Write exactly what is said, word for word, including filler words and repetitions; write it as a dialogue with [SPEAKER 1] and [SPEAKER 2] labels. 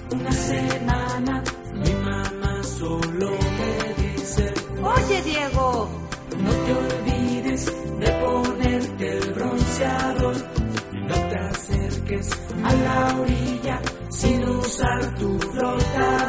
[SPEAKER 1] una semana, mi mamá solo me dice:
[SPEAKER 2] Oye, Diego,
[SPEAKER 1] no te olvides de ponerte el bronceador y no te acerques a la orilla sin usar tu flotador.